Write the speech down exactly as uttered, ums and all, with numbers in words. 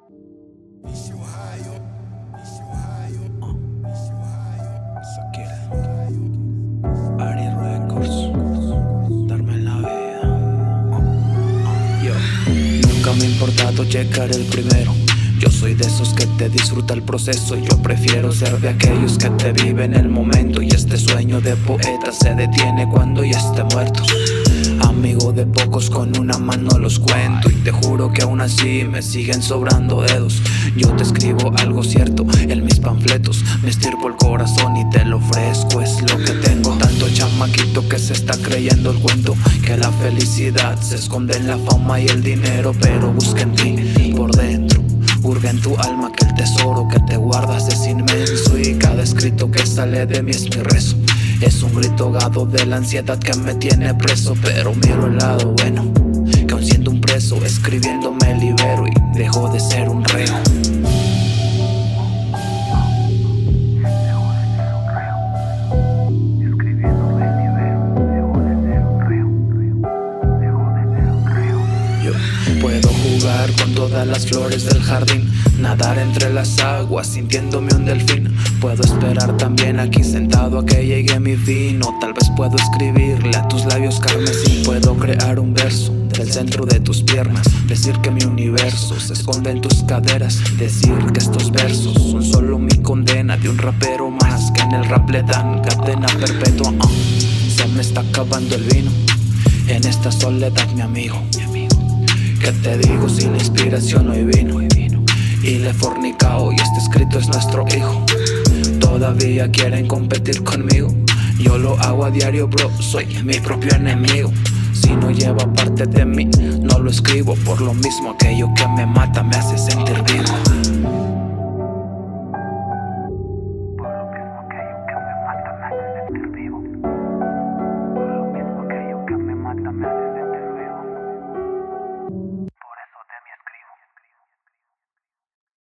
Ari Records, darme la vida. Yo nunca me ha importado llegar el primero. Yo soy de esos que te disfruta el proceso. Yo prefiero ser de aquellos que te viven el momento. Y este sueño de poeta se detiene cuando ya esté muerto. Amigo de pocos, con una mano los cuento. Y te juro que aún así me siguen sobrando dedos. Yo te escribo algo cierto en mis panfletos. Me estirpo el corazón y te lo ofrezco, es lo que tengo. Tanto chamaquito que se está creyendo el cuento, que la felicidad se esconde en la fama y el dinero. Pero busca en ti, por dentro, hurga en tu alma, que el tesoro que te guardas es inmenso. Y cada escrito que sale de mí es mi rezo. Es un grito ahogado de la ansiedad que me tiene preso. Pero miro el lado bueno, que aun siendo un preso, escribiendo me libero y dejo de ser un reo. Puedo jugar con todas las flores del jardín, nadar entre las aguas sintiéndome un delfín. Puedo esperar también aquí sentado a que llegue mi fin. O tal vez puedo escribirle a tus labios carmesí. Puedo crear un verso del centro de tus piernas, decir que mi universo se esconde en tus caderas, decir que estos versos son solo mi condena de un rapero más, que en el rap le dan cadena perpetua. uh. Se me está acabando el vino en esta soledad, mi amigo. ¿Qué te digo? Sin inspiración hoy vino y le he fornicao, y este escrito es nuestro hijo. Todavía quieren competir conmigo, yo lo hago a diario, bro, soy mi propio enemigo. Si no lleva parte de mí, no lo escribo. Por lo mismo, aquello que me mata me hace sentir vivo.